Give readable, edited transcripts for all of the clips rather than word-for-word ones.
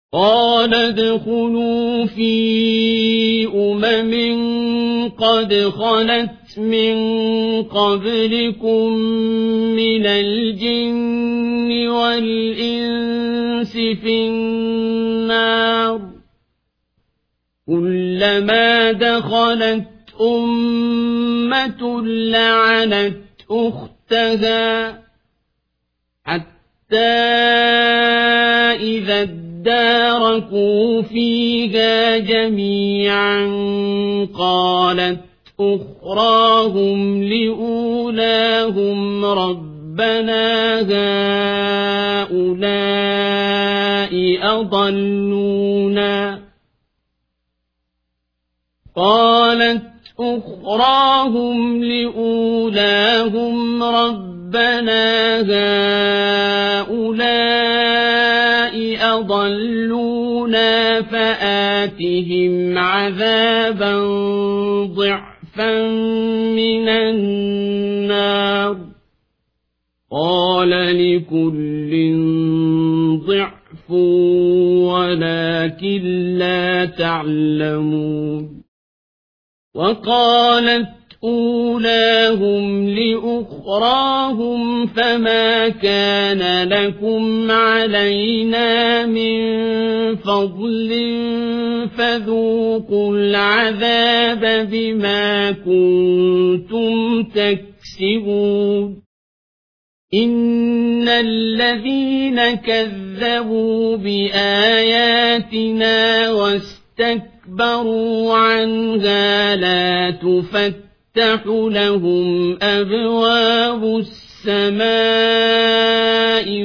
قال ادخلوا في قد خلت من قبلكم من الجن والإنس في النار كلما دخلت أمة لعنت أختها حتى إذا اداركوا فيها جميعا قالت أخراهم لأولاهم ربنا هؤلاء أضلونا فآتهم عذابا ضعفا من النار قال لكل ضعف ولكن لا تعلمون وقالت أولاهم لأخراهم فما كان لكم علينا من فضل فذوقوا العذاب بما كنتم تكسبون إن الذين كذبوا بآياتنا واستكبروا عنها لا تفتح لهم أبواب السماء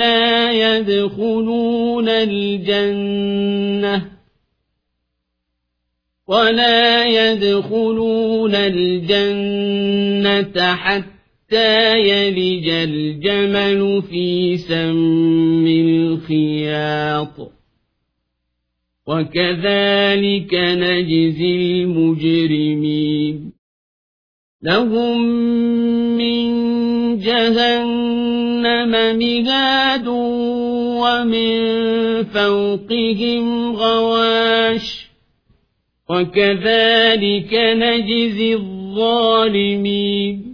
ولا يدخلون الجنة حتى يلج الجمل في سم الخياط وكذلك نجزي المجرمين لهم من جهنم مهاد ومن فوقهم غواش وكذلك نجزي الظالمين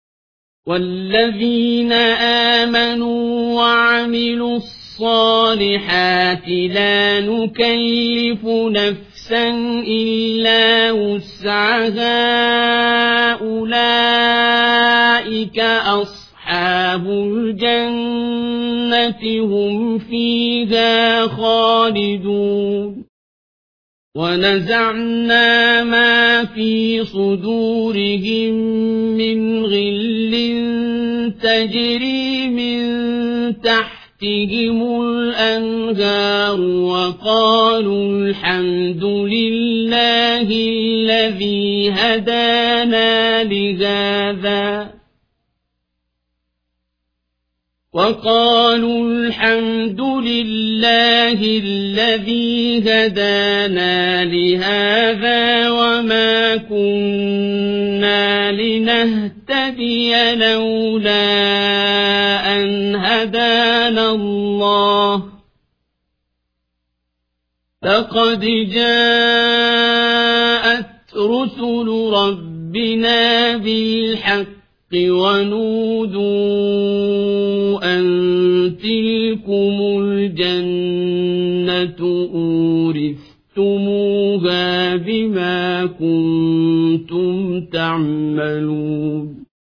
والذين آمنوا وعملوا الصالحات لا نكلف نفسا إلا وسعها أولئك أصحاب الجنة هم فيها خالدون ونزعنا ما في صدورهم من غل تجري من تحتهم الأنهار وقالوا الحمد لله الذي هدانا لهذا وما كنا لنهتدي لولا أن هدانا الله لقد جاءت رسل ربنا بالحق ونودوا أن تلكم الجنة أورثتموها بما كنتم تعملون